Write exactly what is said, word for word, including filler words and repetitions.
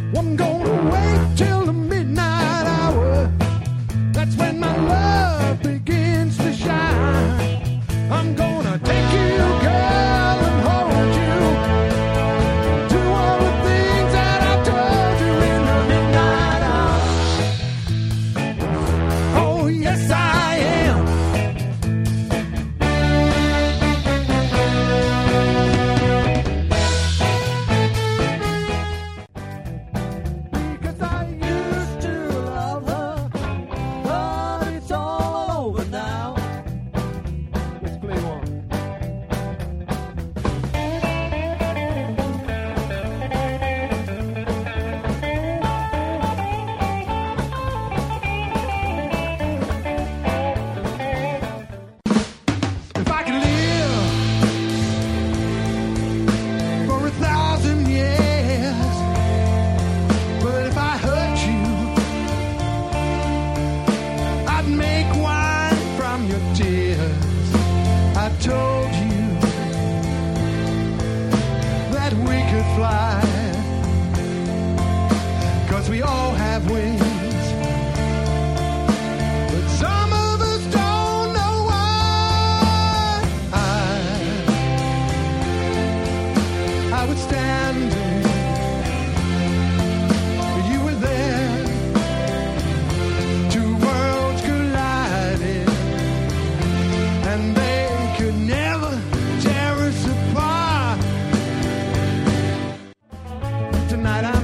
I'm gonna wait till the midnight hour. That's when my love begins to shine. I'm gonna take you, girl, and hold you. Do all the things that I told you in the midnight hour. Oh, yes, I am. Because I used to love her, but it's all over now. Let's play one. If I could live for a thousand years, but if I hurt you, I'd make wine from your tears. I told you that we could fly, 'cause we all have wings. But some of us don't know why. I, I was standing, you were there. Two worlds collided, and they could never tear us apart. Tonight I'm